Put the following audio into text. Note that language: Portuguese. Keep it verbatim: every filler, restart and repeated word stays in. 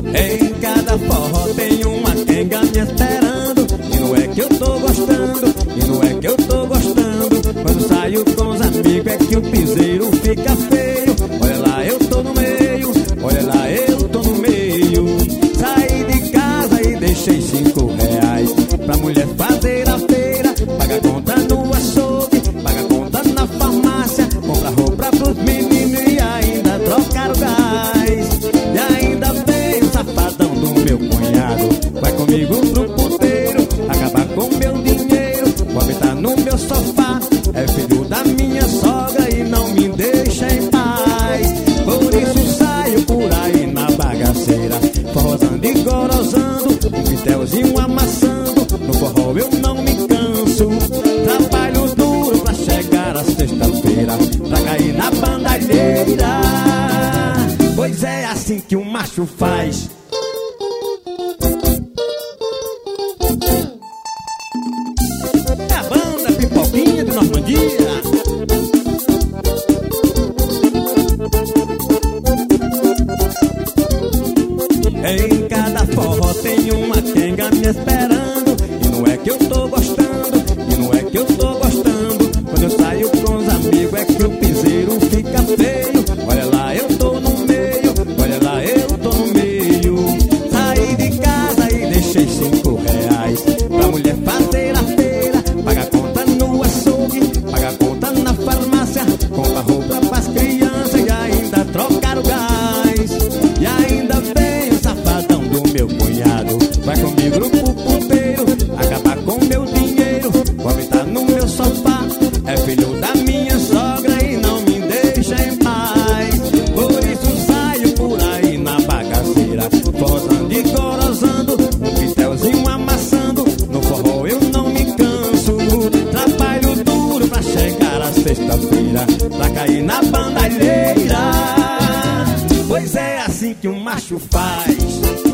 Em cada forró tem uma quenga me esperando. E não é que eu tô gostando, e não é que eu tô gostando. Quando saio com os amigos é que o piseiro fica feio. Olha lá, eu tô no meio, olha lá, eu tô no meio. Saí de casa e deixei cinco reais pra mulher fazer a feira. Paga conta no açougue, paga conta na farmácia, compra roupa pros meninos e ainda trocar o gás. E ainda vem o safadão do meu cunhado, vai comigo pro puteiro, acabar com meu dinheiro, pode estar no meu sofá. É filho da minha sogra e não me deixa em paz. Por isso saio por aí na bagaceira, forrosando e gorosando, um pitelzinho amassando. No forró eu não me canso, trabalho duro pra chegar a sexta-feira, pra cair na bandalheira. Pois é assim que o macho faz. É a banda Pipoquinha de Normandia. Em cada forró tem uma quenga me esperando. E não é que eu tô gostando, e não é que eu tô gostando. Quando eu saio com os amigos é que o piseiro fica feio. Olha lá, eu tô no meio, olha lá, eu tô no meio. Saí de casa e deixei cinco reais pra mulher fazer a feira. Paga conta no açougue, paga conta na farmácia, compra roupa pras crianças e ainda trocar o gás. E ainda vem o safadão do meu cunhado, vai comigo pro puteiro, acabar com meu dinheiro, pode estar no meu sofá. É filho da minha sogra e não me deixa em paz. Por isso saio por aí na bagaceira, forrosando e gorosando, um pitelzinho amassando. No forró eu não me canso, trabalho duro pra chegar a sexta-feira, pra cair na bandalheira. Pois é assim que o macho faz.